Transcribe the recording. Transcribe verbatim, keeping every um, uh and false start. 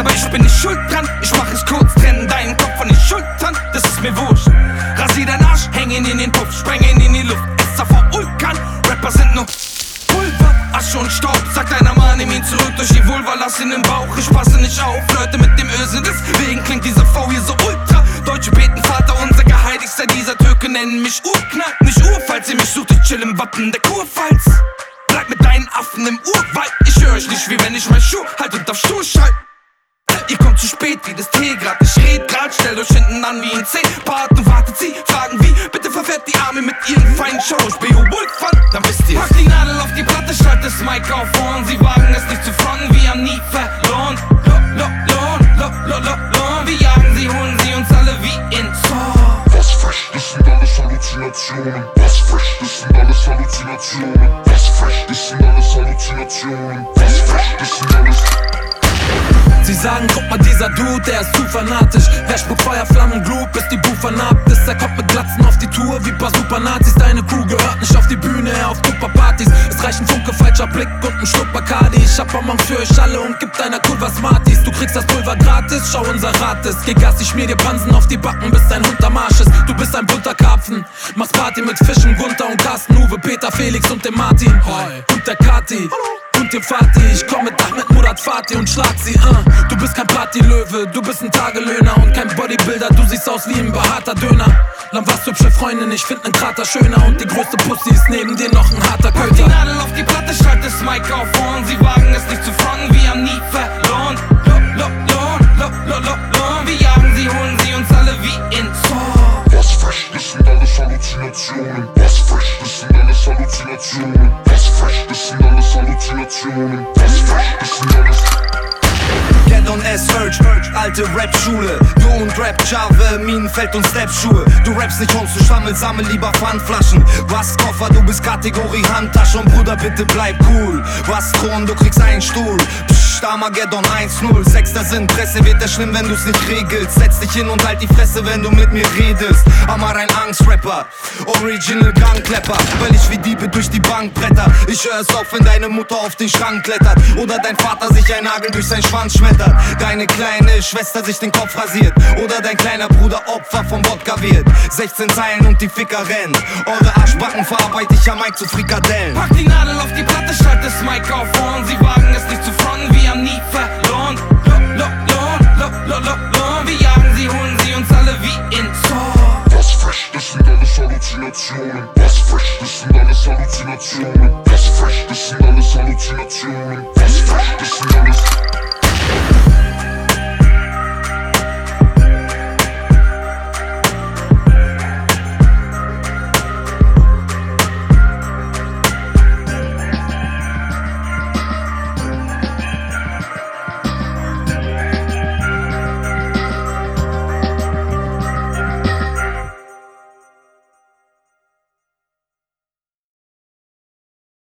aber ich bin nicht schuld dran. Ich mach es kurz, trennen deinen Kopf von den Schultern. Das ist mir wurscht. Rasier deinen Arsch, häng ihn in den Puff, spreng ihn in die Luft. Esser vor Vulkan, Rapper sind nur Pulver, Asche und Staub. Sagt einer Mann, nimm ihn zurück durch die Vulva, lass ihn im Bauch. Ich passe nicht auf, Leute mit dem Öse, deswegen klingt dieser V hier so ultra. Deutsche beten Vater, unser Geheiligster, dieser Türke nennen mich Urknack. Nicht Ur, falls ihr mich sucht, ich chill im Wappen der Kurpfalz. Bleib mit deinen Affen im Urwald. Ich höre euch nicht, wie wenn ich mein Schuh halt und auf Stuhl schalt. Ihr kommt zu spät wie das Teegrad. Ich red grad, stellt euch hinten an wie ein C-Part und wartet sie, fragen wie. Bitte verfährt die Arme mit ihren feinen Show. Ich B O Wolf fand, dann wisst ihr. Pack die Nadel auf die Platte, schalt das Mic auf vorn. Sie wagen es nicht zu fronten, wir haben nie verloren. Lo, lo, lo, lo, lo, lo, lo. Wir jagen sie, holen sie uns alle wie in Saw. Was frech, das sind alles Halluzinationen. Was frech, das sind alles Halluzinationen. Was frech, das sind alles Halluzinationen. Was frech, das sind alles. Sie sagen, guck mal, dieser Dude, der ist zu fanatisch. Wer spuckt Feuerflammen, Group, bis die Buh vernarbt ist. Er kommt mit Glatzen auf die Tour wie paar Super-Nazis. Deine Crew gehört nicht auf die Bühne, auf Tupperpartys. Es reicht ein Funke, falscher Blick und ein Schluck Bacardi. Ich hab Bonbons für euch alle und gib deiner Crew was Smarties. Du kriegst das Pulver gratis, schau unser Rat ist. Geh Gas, ich schmier dir Pansen auf die Backen, bis dein Hund am Arsch ist. Du bist ein bunter Karpfen, machst Party mit Fischen, Gunther und Carsten, Uwe, Peter, Felix und dem Martin. Und der Kati. Und dem Vati, ich komm mit Ahmed, Murat, Fatih und schlag sie, uh. Du bist kein Partylöwe, du bist ein Tagelöhner und kein Bodybuilder, du siehst aus wie ein behaarter Döner. Dann warst hübsche Freundin, ich find nen Krater schöner und die größte Pussy ist neben dir noch ein harter Köter. Pack die Nadel auf die Platte, schalt das Mic auf vorn. Sie wagen es nicht zu fronten, wir haben nie verloren. Lo, lo, lo, lo, lo, lo, lo. Wir jagen sie, holen sie uns alle wie in Saw. Was frech, das sind alles Halluzinationen. Was frech, das sind alles Halluzinationen. Was frech, das sind alles Halluzinationen. Was frech, das sind alles. Get on S, Urge, alte Rap-Schule. Du und Rap, Jave, Minenfeld und Step-Schuhe. Du rappst nicht und du schwammel, sammel lieber Pfandflaschen. Was Koffer, du bist Kategorie Handtasche. Und Bruder, bitte bleib cool. Was Thron, du kriegst einen Stuhl. Psst, Armageddon eins null. Sechster Sinn, Presse wird das schlimm, wenn du's nicht regelst. Setz dich hin und halt die Fresse, wenn du mit mir redest. Amar ein Angst-Rapper, Original Gangklepper. Weil ich wie Diebe durch die Bank bretter. Ich hör es auf, wenn deine Mutter auf den Schrank klettert. Oder dein Vater sich ein Nagel durch seinen Schwanz schmettert. Deine kleine Schwester sich den Kopf rasiert. Oder dein kleiner Bruder Opfer vom Wodka wird. sechzehn Zeilen und die Ficker rennen. Eure Arschbacken verarbeite ich am Mic zu Frikadellen. Pack die Nadel auf die Platte, schalt das Mic auf vorn. Sie wagen es nicht zu fronten, wir haben nie verloren. Lo, lo, lo, lo, lo, lo, lo. Wir jagen sie, holen sie uns alle wie in Saw. Was frech, das sind alles Halluzinationen. Was frech, das sind alles Halluzinationen. Was frech, das sind alles Halluzinationen. Was frech, das sind alles